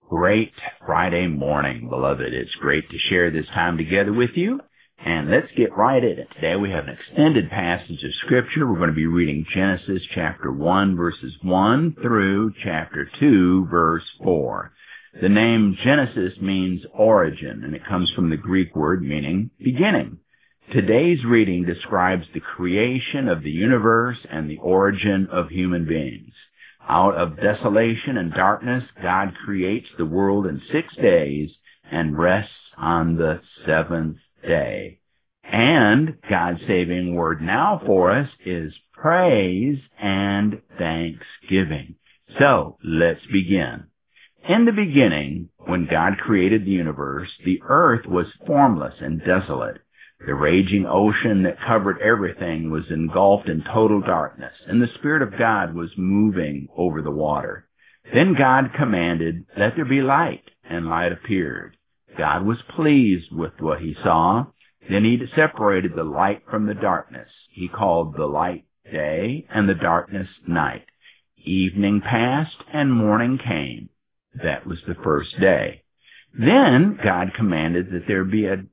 Great Friday morning, beloved. It's great to share this time together with you. And let's get right at it. Today we have an extended passage of Scripture. We're going to be reading Genesis chapter 1, verses 1 through chapter 2, verse 4. The name Genesis means origin, and it comes from the Greek word meaning beginning. Today's reading describes the creation of the universe and the origin of human beings. Out of desolation and darkness, God creates the world in 6 days and rests on the seventh day. And God's saving word now for us is praise and thanksgiving. So, let's begin. In the beginning, when God created the universe, the earth was formless and desolate. The raging ocean that covered everything was engulfed in total darkness, and the Spirit of God was moving over the water. Then God commanded, "Let there be light," and light appeared. God was pleased with what he saw. Then he separated the light from the darkness. He called the light day and the darkness night. Evening passed and morning came. That was the first day. Then God commanded that there be a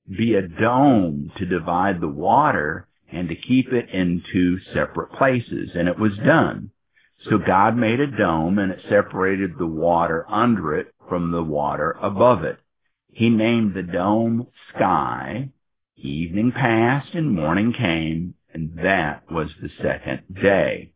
dome to divide the water and to keep it in 2 separate places, and it was done. So God made a dome, and it separated the water under it from the water above it. He named the dome Sky. Evening passed and morning came, and that was the second day.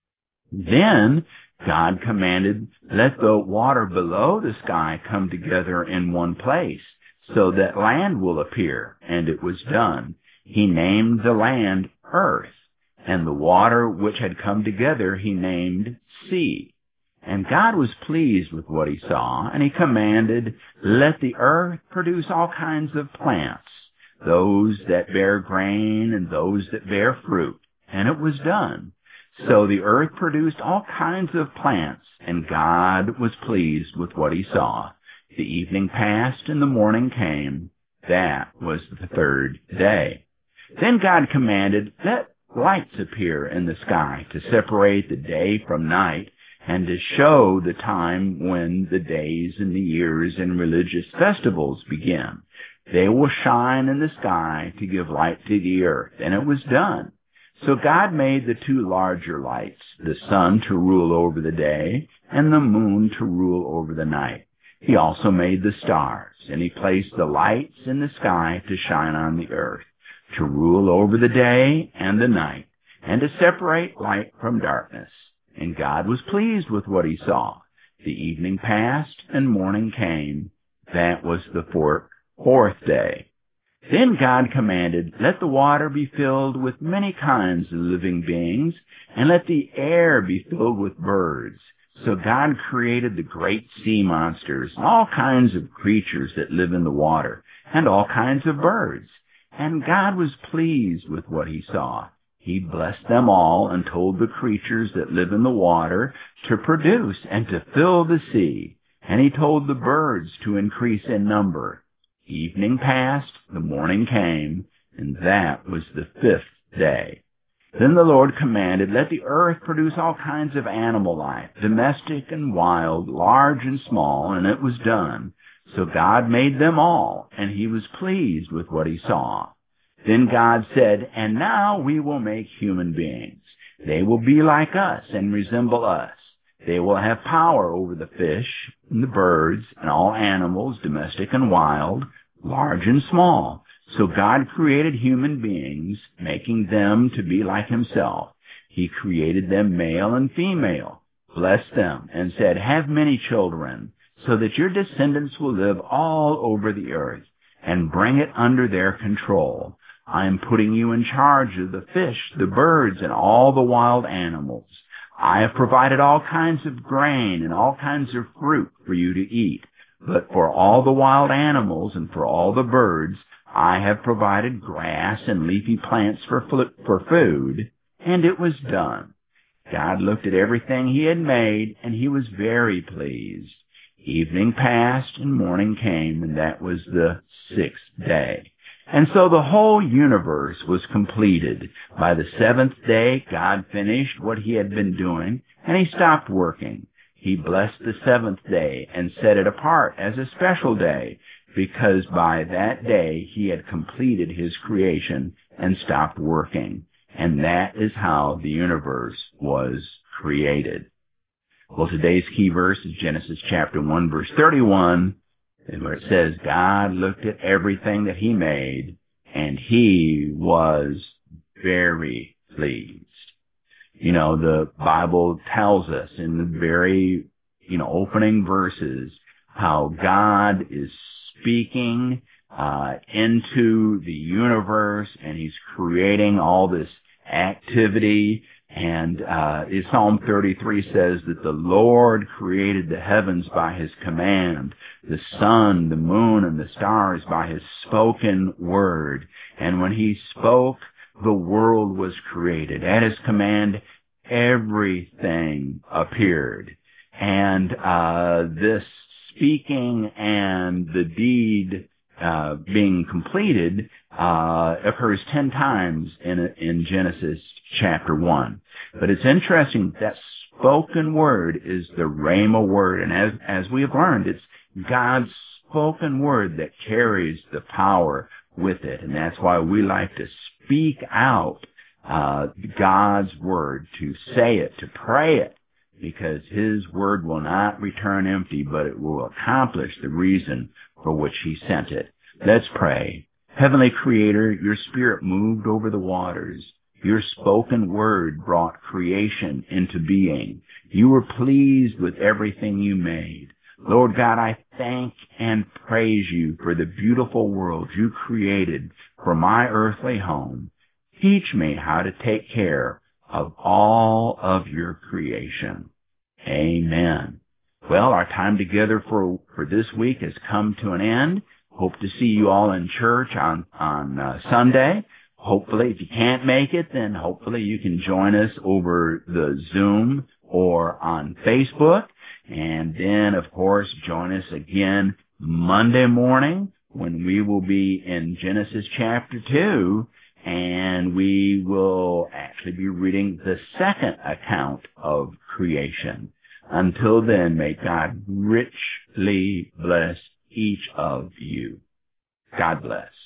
Then God commanded, "Let the water below the sky come together in one place, so that land will appear," and it was done. He named the land Earth, and the water which had come together he named Sea. And God was pleased with what he saw, and he commanded, "Let the earth produce all kinds of plants, those that bear grain and those that bear fruit." And it was done. So the earth produced all kinds of plants, and God was pleased with what he saw. The evening passed and the morning came. That was the third day. Then God commanded, "Let lights appear in the sky to separate the day from night and to show the time when the days and the years and religious festivals begin. They will shine in the sky to give light to the earth." And it was done. So God made the 2 larger lights, the sun to rule over the day and the moon to rule over the night. He also made the stars, and he placed the lights in the sky to shine on the earth, to rule over the day and the night, and to separate light from darkness. And God was pleased with what he saw. The evening passed and morning came. That was the fourth day. Then God commanded, "Let the water be filled with many kinds of living beings, and let the air be filled with birds." So God created the great sea monsters, and all kinds of creatures that live in the water, and all kinds of birds. And God was pleased with what he saw. He blessed them all and told the creatures that live in the water to produce and to fill the sea. And he told the birds to increase in number. Evening passed, the morning came, and that was the 5th day. Then the Lord commanded, "Let the earth produce all kinds of animal life, domestic and wild, large and small," and it was done. So God made them all, and he was pleased with what he saw. Then God said, "And now we will make human beings. They will be like us and resemble us. They will have power over the fish and the birds and all animals, domestic and wild, large and small." So God created human beings, making them to be like himself. He created them male and female, blessed them, and said, "Have many children, so that your descendants will live all over the earth, and bring it under their control. I am putting you in charge of the fish, the birds, and all the wild animals. I have provided all kinds of grain and all kinds of fruit for you to eat. But for all the wild animals and for all the birds, I have provided grass and leafy plants for food." And it was done. God looked at everything he had made, and he was very pleased. Evening passed and morning came, and that was the 6th day. And so the whole universe was completed. By the 7th day, God finished what he had been doing, and he stopped working. He blessed the seventh day and set it apart as a special day, because by that day he had completed his creation and stopped working. And that is how the universe was created. Well, today's key verse is Genesis chapter 1, verse 31, where it says, God looked at everything that he made, and he was very pleased. You know, the Bible tells us in the very, opening verses how God is speaking into the universe, and he's creating all this activity. And Psalm 33 says that the Lord created the heavens by his command, the sun, the moon, and the stars by his spoken word. And when he spoke, the world was created. At his command, everything appeared. And this speaking and the deed being completed occurs 10 times in Genesis chapter 1. But it's interesting that spoken word is the Rhema word. And as we have learned, it's God's spoken word that carries the power with it. And that's why we like to speak out God's word, to say it, to pray it, because his word will not return empty, but it will accomplish the reason for which he sent it. Let's pray. Heavenly Creator, your Spirit moved over the waters. Your spoken word brought creation into being. You were pleased with everything you made. Lord God, I thank and praise you for the beautiful world you created for my earthly home. Teach me how to take care of all of your creation. Amen. Well, our time together for this week has come to an end. Hope to see you all in church on Sunday. Hopefully, if you can't make it, then hopefully you can join us over the Zoom or on Facebook. And then, of course, join us again Monday morning when we will be in Genesis chapter 2, and we will actually be reading the second account of creation. Until then, may God richly bless each of you. God bless.